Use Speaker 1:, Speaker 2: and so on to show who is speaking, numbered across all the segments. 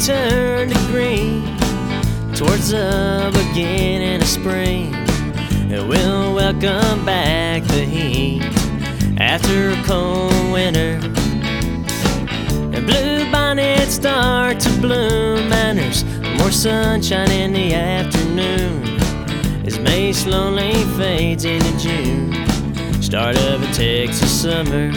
Speaker 1: turn to green towards the beginning of spring. And we'll welcome back the heat after a cold winter. And blue bonnets start to bloom, and there's more sunshine in the afternoon as May slowly fades into June, start of a Texas summer.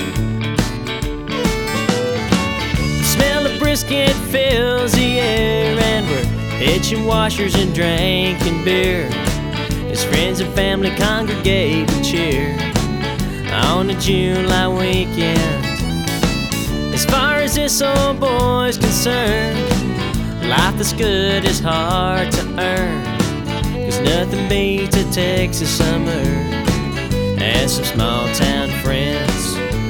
Speaker 1: The smell of brisket fills the air, and we're hitching washers and drinking beer as friends and family congregate and cheer on a July weekend. As far as this old boy's concerned, life that's good is hard to earn, 'cause nothing beats a Texas summer and some small town friends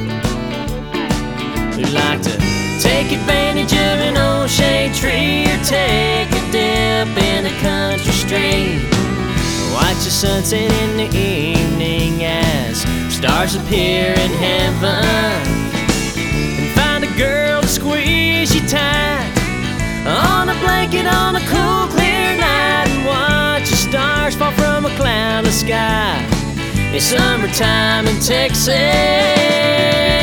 Speaker 1: who like to take advantage of an old shade tree or take a dip in a country stream. Watch the sunset in the evening as stars appear in heaven, and find a girl to squeeze you tight on a blanket on a cool clear night, and watch the stars fall from a cloudless sky. It's summertime in Texas.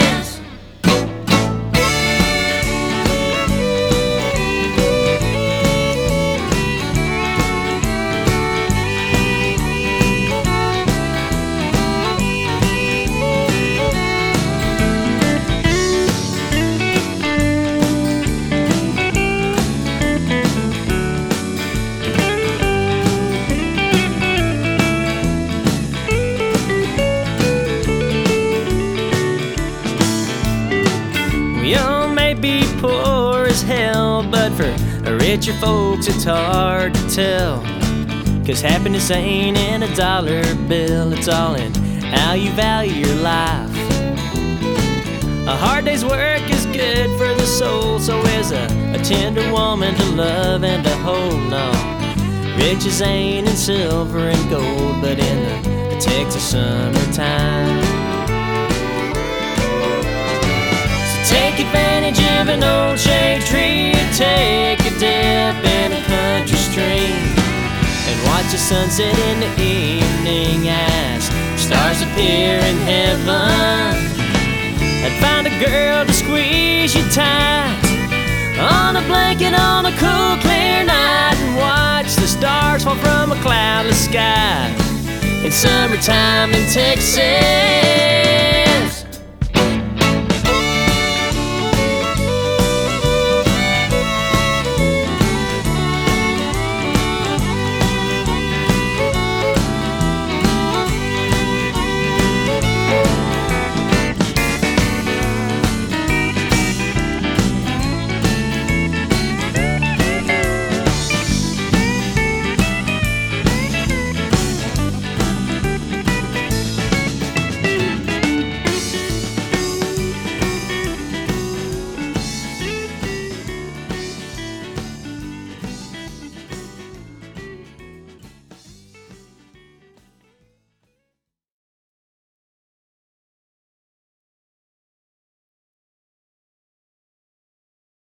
Speaker 1: We all may be poor as hell, but for richer folks it's hard to tell, 'cause happiness ain't in a dollar bill, it's all in how you value your life. A hard day's work is good for the soul, so is a tender woman to love and to hold. No, riches ain't in silver and gold, but in the Texas summertime. Take advantage of an old shade tree, or take a dip in a country stream, and watch the sunset in the evening as stars appear in heaven, and find a girl to squeeze you tight on a blanket on a cool clear night, and watch the stars fall from a cloudless sky. It's summertime in Texas.